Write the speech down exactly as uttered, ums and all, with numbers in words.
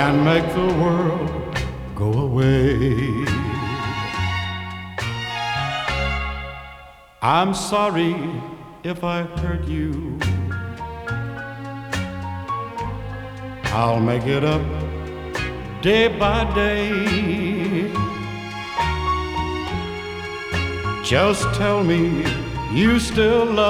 and make the world go away. I'm sorry if I hurt you. I'll make it up day by day. Just tell me you still love